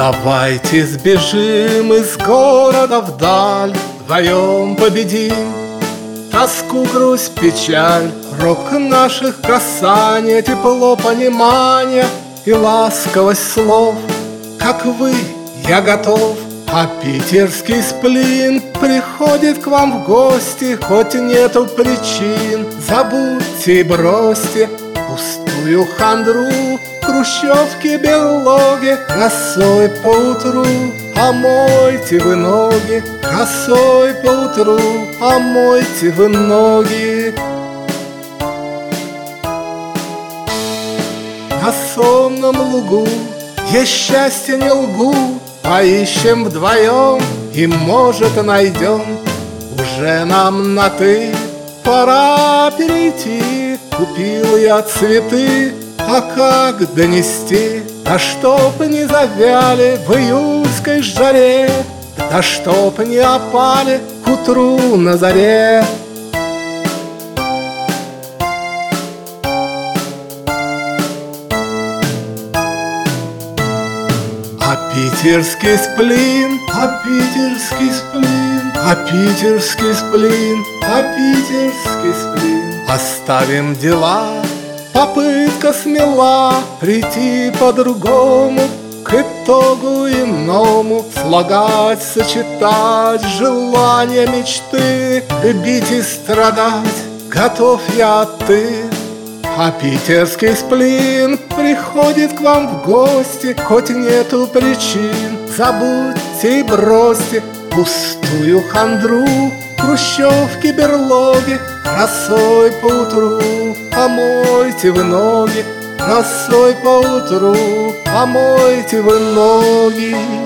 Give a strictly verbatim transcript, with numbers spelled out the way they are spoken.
Давайте сбежим из города вдаль, вдвоем победим тоску, грусть, печаль. Рок наших касания, тепло понимания и ласковость слов. Как вы, я готов. А питерский сплин приходит к вам в гости, хоть нету причин. Забудьте и бросьте пустую хандру, хрущевки, берлоги, росой поутру. Омойте вы ноги, росой поутру, омойте вы ноги. На сонном лугу есть счастье, не лгу, поищем вдвоем и, может, найдем. Уже нам на «ты» пора перейти. Купил я цветы, а как донести? Да чтоб не завяли в июльской жаре, да чтоб не опали к утру на заре. А питерский сплин, а питерский сплин, а питерский сплин, а питерский сплин. Оставим дела, попытка смела прийти по-другому к итогу иному. Слагать, сочетать желания, мечты, любить и страдать готов я, ты. А питерский сплин приходит к вам в гости, хоть нету причин. Забудьте и бросьте пустую хандру, хрущевки, берлоги, росой поутру. Омойте вы ноги, росой поутру, омойте вы ноги.